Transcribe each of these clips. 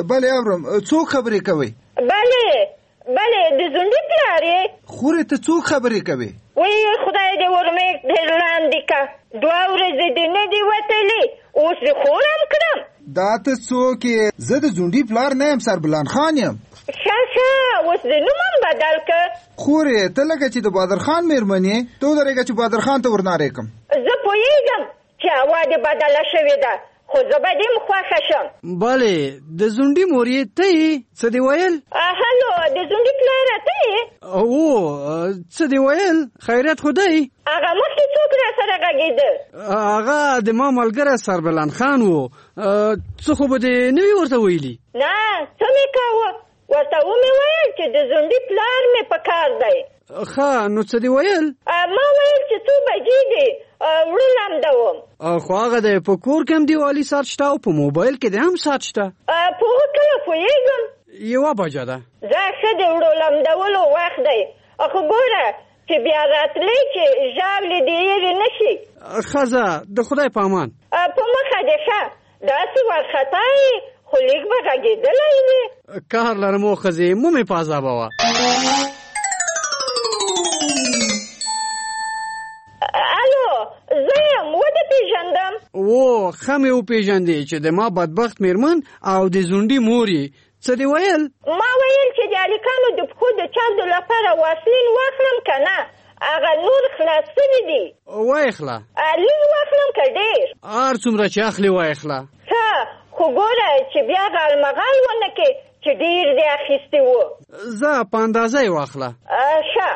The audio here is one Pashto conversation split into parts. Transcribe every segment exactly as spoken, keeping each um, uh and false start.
بله اورم. څوک خبرې کوي؟ بله بله د زونډي پلار یې. خورې ته څوک خبرې کوي؟ وی خدای دې ورمې ډېر لاندې کا، دوه ورځې دې نه دي وتلې، اوس دې خورم کړم. دا ته څوک یې؟ زه د زونډي پلار نه یم، سربلان خان یم. ښه ښه، اوس دې نوم هم بدل که. خورې ته لکه چې د بادر خان مېرمن یې، ته ودرېږه چې بادر خان ته ورنارې کړم. زه پوهېږم چې هوا دې بدله شوې ده، خو زه به دې خوښه شم. بلې د زونډي مور یې ته یې؟ څه دې ویل؟ هلو د زونډي پلاره ته یې؟ او څه دې ویل؟ خیریت خو دی؟ هغه مخکې څوک را سره غږېده؟ هغه د ما ملګری سربلان خان و. څه خو به دې نه وي ورته ویلي؟ نه، څه مې کاوه، ورته ومې ویل چې د زونډي پلار مې په کار دی. ښه، نو څه دې ویل؟ ما ویل چې څو بجې دي، وړه لمده وم. خو هغه دی په کور کې هم دیوالي ساعت شته او په موبایل کې دی هم ساعت شته. په هغه کله پوهېږم. یوه بجه ده. زه ښه د وړو لمدولو وخت دی، خو ګوره چې بیا راتلی چې ژاولې دې هېرې نه شي. ښه ځه، د خدای په امان. په مخه دې ښه، داسې وارخطا یې، خو لیک به غږېدلی وې. کار لرم او ښځې مو مې په عذابوه. الو، زه یم، ودې پېژندم. او ښه مې وپېژندې چې د ما بدبخت مېرمن او د زونډي مور یې. څه دې ویل؟ ما ویل چې د هلکانو د پښو د چاودو لپاره واسلین واخلم که نه، هغه نور خلاص سوي دي. وایخله. لږ واخلم که ډېر؟ هر څومره چې اخلې وایخله. ښه، خو ګوره چې بیا غالمغال ونه کې چې ډېر دې اخیستي وو. زه په اندازه یې واخله. ښه.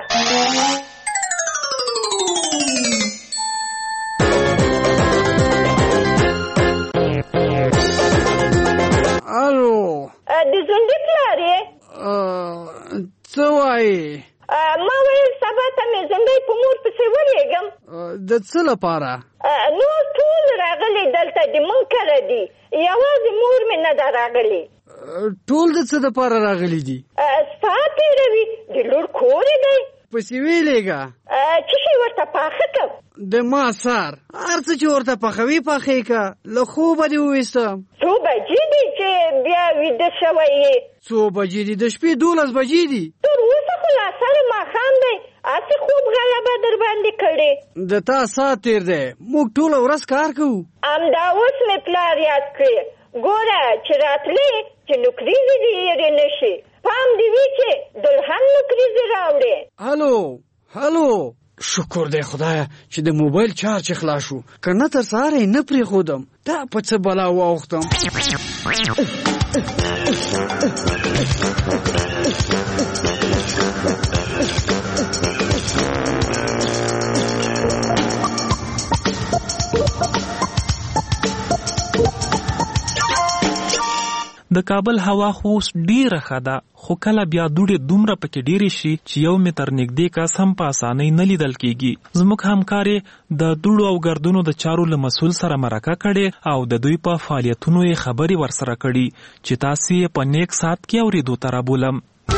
الو، د زونډي پلار یې؟ څه وایې؟ ما ویل سبا ته مې زندۍ په مور پسې ولېږم. د څه لپاره؟ نور ټول راغلي دلته د مونږ کره دي، یوازې مور مې نه ده راغلي. ټول د څه دپاره راغلي دي؟ ستا تېروي، د لور کور یې دی. پسې ویلېږه. څه شی ورته پاخه کړم؟ د ما سر هر څه چې ورته پخوي پخې که، له خوبه دې وویستم. څو بجې دي چې بیا ویده شوی یې؟ څو بجې دي؟ د شپې دولس بجې دي. تر اوسه خو لا سره ماښام دی، هسې خوب غلبه در باندې کړې. د تا ساعت تېر دی، موږ ټوله ورځ کار کوو. همدا اوس مې پلار یاد کړې. ګوره چې راتلې چې نوکریزې دې هېرې نه شي، پام دې وي چې دلهن نوکریزې راوړې. هلو هلو، شکر دی خدایه چې د موبایل چارج خلاص شو، که نه تر سهاره یې نه پرېښودم. دا په څه بلا واوښتم. د کابل هوا خو ډیره ښه ده، خو کله بیا دوړې دومره پکې ډیرې شي چې یو متر نږدې کس هم په اسانۍ نه لیدل کیږي. زموږ همکارې د دوړو او ګردونو د چارو له مسؤل سره مرکه کړې او د دوی په فعالیتونو یې خبرې ورسره کړي چې تاسو یې په نیک سات کې اورېدو ته رابولم.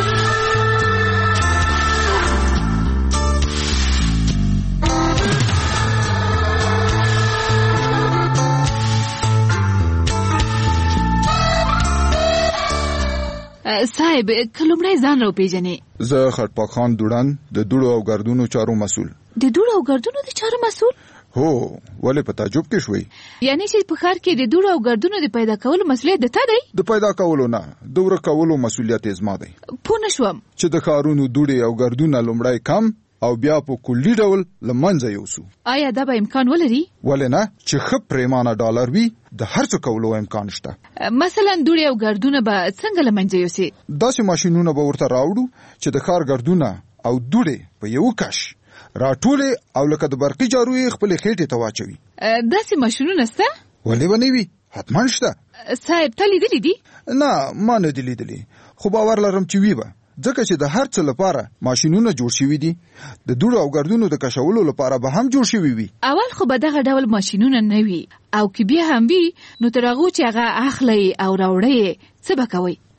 صاحب کلمړی ځان راو پیژنې؟ زه خټپاک خان دوړان، د دوړو او ګردونو چارو مسؤل. د دوړو او ګردونو د چارو مسؤل؟ هو، ولې په تعجب کې شوي؟ یعنی چې په ښار کې د دوړو او ګردونو د پیدا کولو مسؤلیت د تا دی؟ د پیدا کولو نه، د ورک کولو مسؤلیت یې زما دی. پوه نه شوم. چې د ښارونو دوړې او ګردونه لومړی کم او بیا په کلي ډول له منځه یوسو. آیا دا به امکان ولري؟ ولې نه، چې ښه پریمانه ډالر وي د هر څه کولو امکان شته. مثلا دوړې او ګردونه به څنګه له منځه یوسي؟ داسې ماشینونه به ورته راوړو چې د ښار ګردونه او دوړې په یو کش راټولې او لکه د برقي جارو یې خپلې خېټې ته واچوي. داسې ماشینونه شته؟ ولې به نه وي، حتما شته. صاحب ته لیدلي دي؟ نه، ما نه دي لیدلي، خو باور لرم چې وي به، ځکه چې د هر څه لپاره ماشینونه جوړ شوي دي. د دوړو او ګردونو د کشولو لپاره به هم جوړ شوي وي. اول خو به دغه ډول ماشینونه نه وي، او که بیا هم وي نو تر هغو چې هغه اخلئ او راوړئ څه به کوئ؟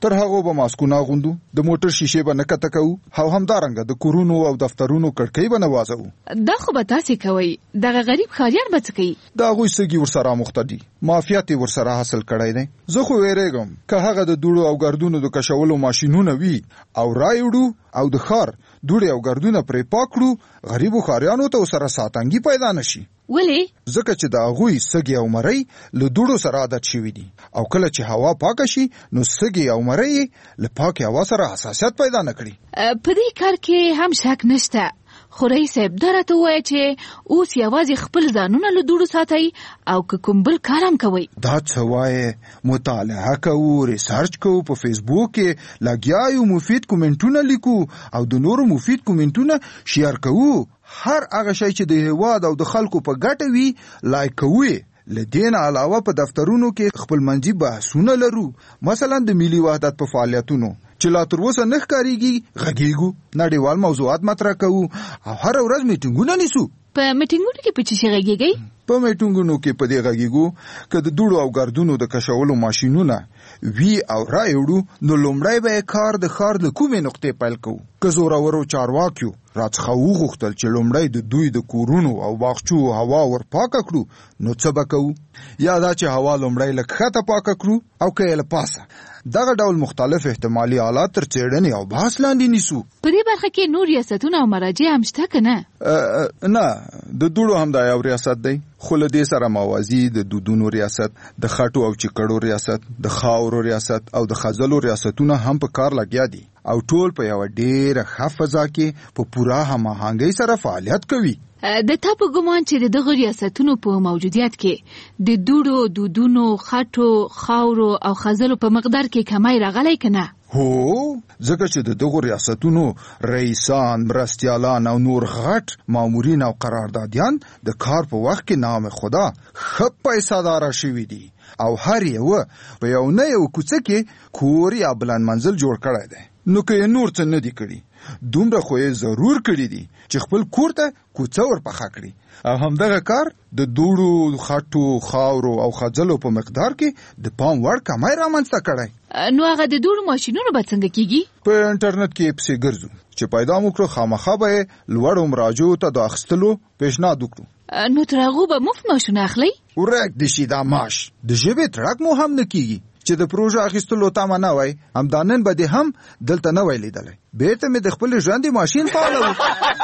تر هغه به ماسکونه غوندو د موټر شیشه به نه کته کوو او همدارنګه د کورونو او دفترونو کړکۍ به نه وازو. دا خو به تاسې کوئ، دغه غریب ښاریان به څه کوي؟ د هغوی سږي ورسره مخته دي، مافیات یې ورسره حاصل کړی دی. زه خو ویرېږم که هغه د دوړو او ګردونو د کشولو ماشینونه وي او رایوړو او د ښار دوړې او ګردونه پرې پاک کړو، غریبو ښاریانو ته ورسره ساتنګي پیدا نشي. ولې؟ ځکه چې د هغوی سږي او مرۍ له دوړو سره عادت شوي دي او کله چې هوا پاکه شي نو سږي او مرۍ له پاکې هوا سره حساسیت پیدا نه کړي. په دې کار کې هم شک نشته، خو رئیس صاحب دا راته ووایه چې اوس یوازې خپل ځانونه له دوړو ساتئ او که کوم بل کار هم کوئ. دا څه وایې؟ مطالعه کوو، ریسرچ کوو، په فیسبوک کې لګیا یو، مفید کومنټونه لیکو او د نورو مفید کومنټونه شیر کوو. هر هغه شی چې د هیواد او د خلکو په ګټه وي لایک کوو. له دې نه علاوه په دفترونو کې خپل منځي بحثونه لرو، مثلا د ملي وحدت په فعالیتونو چې لا تر اوسه نه ښکارېږي غږیږو، نړیوال موضوعات مطرح کوو او هر ورځ میټینګونه نیسو. په میټینګونو کې په څه شي غږیږئ؟ په میټینګونو کې په دې غږیږو که د دوړو او ګردونو د کشولو ماشینونه وی او رایوړو نو لومړی به کار د ښار د کومې نقطې پیل کوو. که زورورو چارواکیو راڅخه وغوښتل چې لومړی د دوی د کورونو او باغچو هوا ور پاکه کړو نو څه به کوو؟ یا دا چې هوا لومړی لږ ښکته پاکه کړو او که یې له پاسه. دغه ډول مختلف احتمالي حالات تر څېړنې او بحث لاندې نیسو. په دې برخه کې نور ریاستونه او مراجع هم شته که نه؟ نه، د دوړو هم دا یو ریاست دی، خو له دې سره موازي د دودونو ریاست، د خټو او چکړو ریاست، د خاورو ریاست او د خځلو ریاستونه هم په کار لګیا دي او ټول په یو ډېره ښه فضا کې په پوره هماهنګۍ سره فعالیت کوي. د تا په ګمان چې د دغه ریاستونو په موجودیت کې د دوړو، دودونو، خټو، خاورو او خځلو په مقدار کې کمی راغلی که نه؟ هو، ځکه چې د دغو ریاستونو رئیسان، مرستیالان او نور غټ مامورین او قراردادیان د کار په وخت کې نام خدا ښه پیسه داره شوي دي او هر یوه په یو نه یو کوڅه کې کور یا بلند منزل جوړ کړی دی. نو که یې نور څه نه دي کړي، دومره خو یې ضرور کړي دي چې خپل کور ته کوڅه ورپخه کړي او همدغه کار د دوړو، خټو، خاورو او خځلو په مقدار کې د پام وړ کمی رامنځته کړی. نو هغه د دوړو ماشینونه به څنګه کیږي؟ په انټرنیټ کې پسې ګرځو چې پیدا مو کړو، خامخا به یې لوړو مراجعو ته د اخیستلو پیشنهاد وکړو. نو تر هغو به مفت ماشونه اخلئ؟ ورک دې شي دا معاش، د ژبې تړک مو هم نه کیږي چې د پروژه اخیستلو تمه نه وای، همدا نن به دې هم دلته نه وای لیدلی. بیرته مې د خپل ژوندي ماشین فعالوي.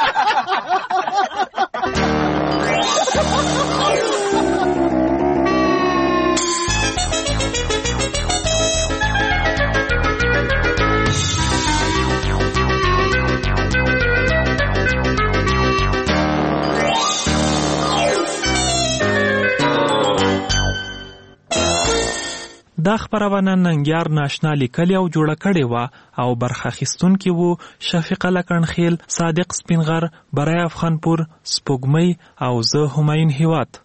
دا خبرونه ننګیار ناشنا لیکلې او جوړه کړې وه او برخه اخیستونکي وو شفیقه لکنخیل، صادق سپینغر، برای افغانپور، سپوږمۍ او زه همایون هیواد.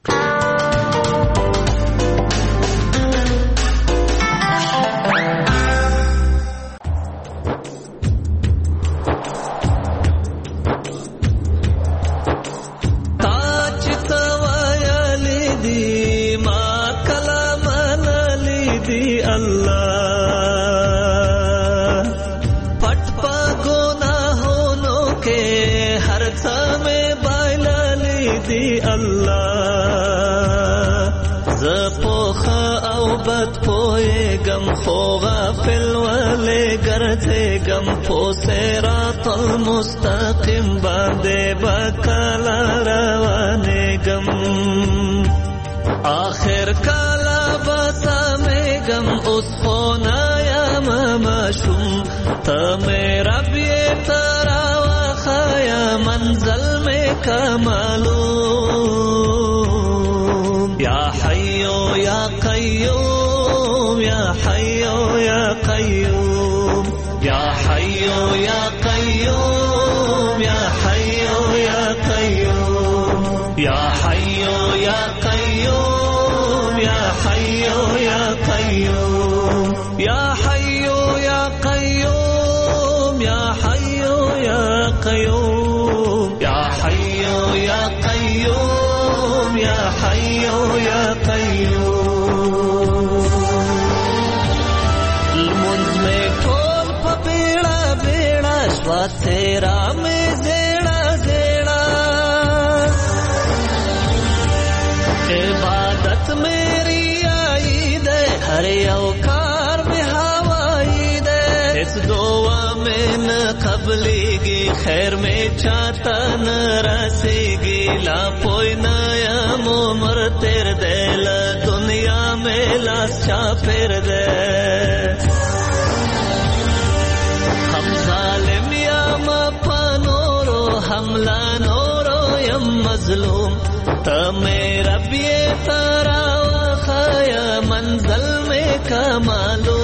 خو غافل ولې ګرځېږم په صراط المستقیم باندې به کله روانېږم، آخر کله به سمېږم، اوس خو نه یم ماشوم، ته مې رب یې ته راوښیه منزل مې که معلوم. یا حیو یا قیوم، یا حیو یا قیوم، یا حیو یا قیوم، یا حیو یا قیوم، یا حیو یا قیوم، یا حیو یا قیوم، یا حیو یا قیوم، یا حیو یا قیوم، یا حیو یا قیوم، یا حیو یا قیوم. المنز میں तेरा में जेड़ा जेड़ा इबादत मेरी आई दे हर औकार में हवाई दे इस दुआ में न कबलेगी खैर में चाहता न रसेगी ला पोई नया मोमर तेर दे ला दुनिया में लाशा फिर दे हम जालिम या मपनोरो हमला नोरो यम मजलूम तमे रबिए तारा वखाया मंजिल में कमालो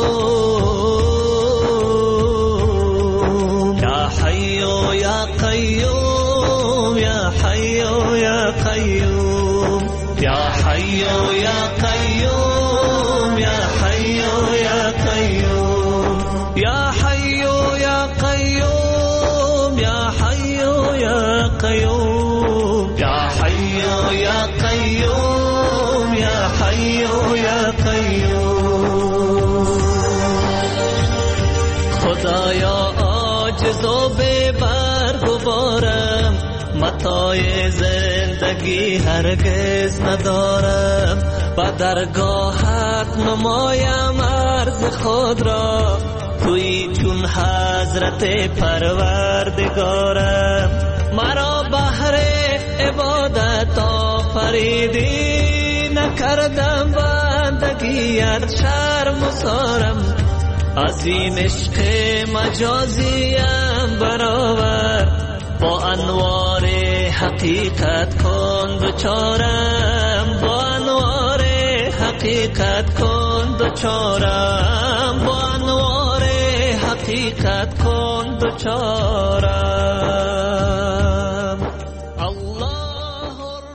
या हय्यो या कय्यूम या हय्यो या कय्यूम या हय्यो या कय्यूम या हय्यो या कय्यूम या हय्यो या कय्यूम या हय्यो या कय्यूम या हय्यो या कय्यूम या हय्यो या कय्यूम खुदाया आज जो बेबार गुबारम मताए जिंदगी हरगिज न दارم و درگاهت نمایم عرض خود را توی چون حضرت پروردگارم مرا بهر عبادت آفریدی نکردم بندگیت شرم و سارم از این عشق مجازیم برآور با انوار حقیقت کن دوچارم با انوار حقیقت کن دوچارم با انوار حقیقت کن دوچارم